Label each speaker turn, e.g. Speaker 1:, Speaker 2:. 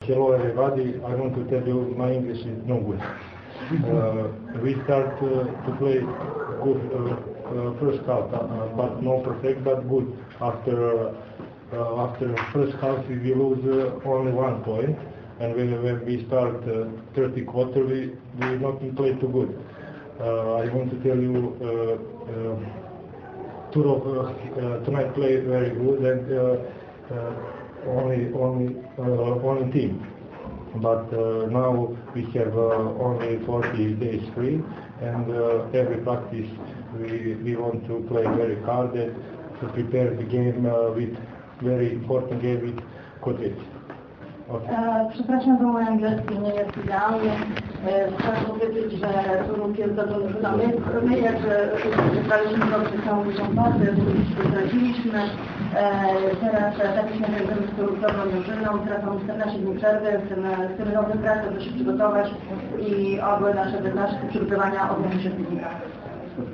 Speaker 1: Hello everybody, I want to tell you my English is no good. We start to play good first half, but not perfect, but good. After first half we lose only 1 point, and when we start 30 quarter we not play too good. I want to tell you tonight play very good and only team. But now we have only 40 days free, and every practice we want to play very hard and to prepare the game with very important game with Kotwice. Okay.
Speaker 2: Przepraszam, bo mój angielski nie jest idealny. Chcę powiedzieć, że Turów jest dobrze wyglądany. My jakże wygraliśmy dobrze całą dużą bazę, zdradziliśmy. Teraz trafiliśmy z Turów dobrą drużyną. Teraz mamy 14 dni przerwy. Chcemy nowym pracę, żeby się przygotować i oby nasze przygotowania odbyły się w Lidze.